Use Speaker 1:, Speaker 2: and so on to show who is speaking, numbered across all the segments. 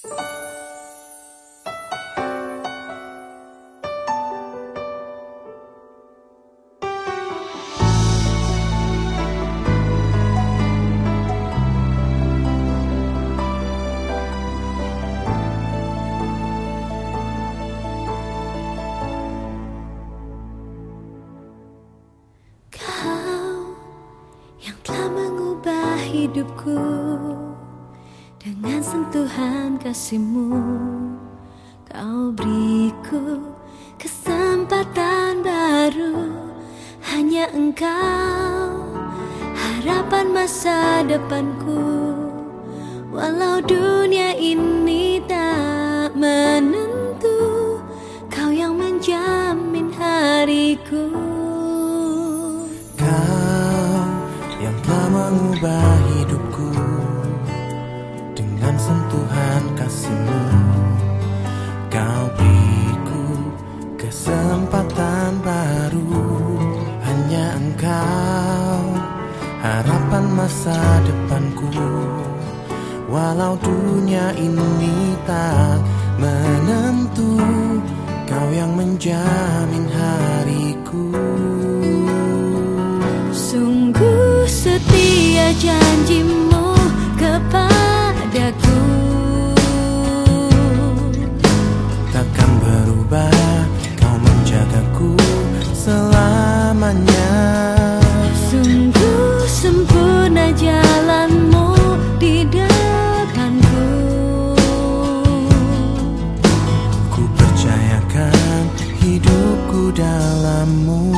Speaker 1: Hidupku dengan sentuhan kasih-Mu, Kau beriku kesempatan baru. Hanya Engkau harapan masa depanku, walau dunia ini tak menentu. Kau yang menjamin hariku.
Speaker 2: Yang telah mengubah hidupku dengan sentuhan kasih-Mu, Kau beriku kesempatan baru. Hanya Engkau harapan masa depanku, walau dunia ini tak menentu. Kau yang menjamin hariku.
Speaker 1: Sungguh setia janji-Mu kepadaku,
Speaker 2: takkan berubah. Kau menjagaku selamanya.
Speaker 1: sungguh sempurna jalan-Mu di depanku.
Speaker 2: Ku percayakan hidupku dalam-Mu.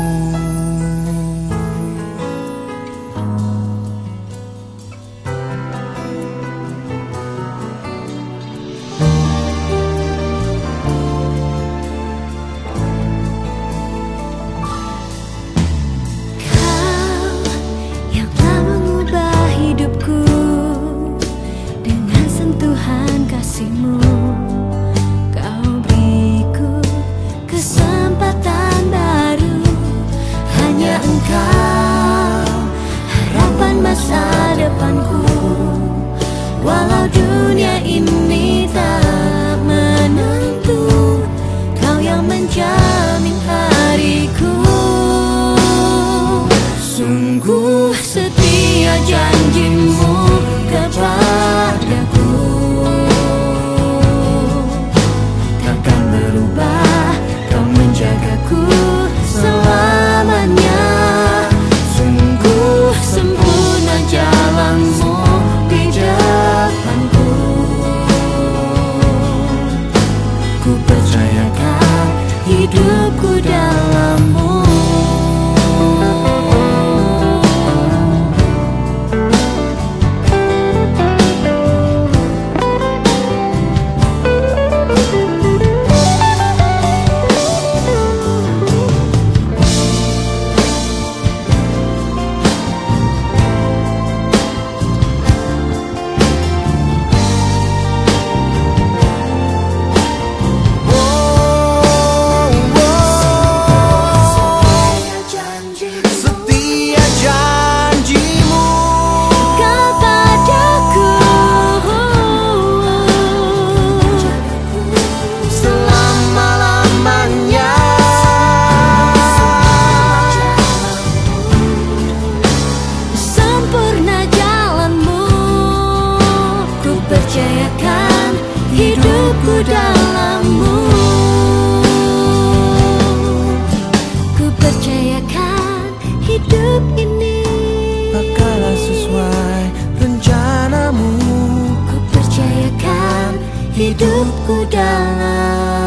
Speaker 1: Kasih-Mu, Kau beriku kesempatan baru. Hanya Engkau harapan masa depanku, walau dunia ini tak menentu. Kau yang menjamin hariku. Sungguh setia janji-Mu kepadaku, jagaku selamanya. Sungguh sempurna jalan-Mu di depanku. Ku percayakan hidupku dalam-Mu. Percayakan hidupku dalam-Mu. Ku percayakan hidup ini
Speaker 2: bakalan sesuai rencana-Mu.
Speaker 1: Ku percayakan hidupku dalam